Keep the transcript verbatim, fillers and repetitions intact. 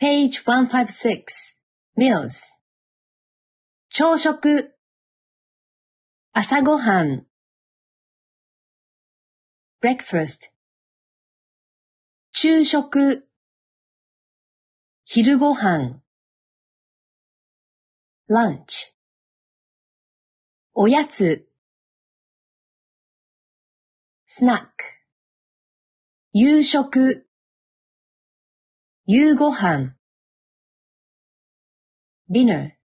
Page one fifty-six. Meals. 朝食。朝ごはん。breakfast。昼食。昼ごはん。lunch。おやつ。snack。夕食。夕ごはん。dinner。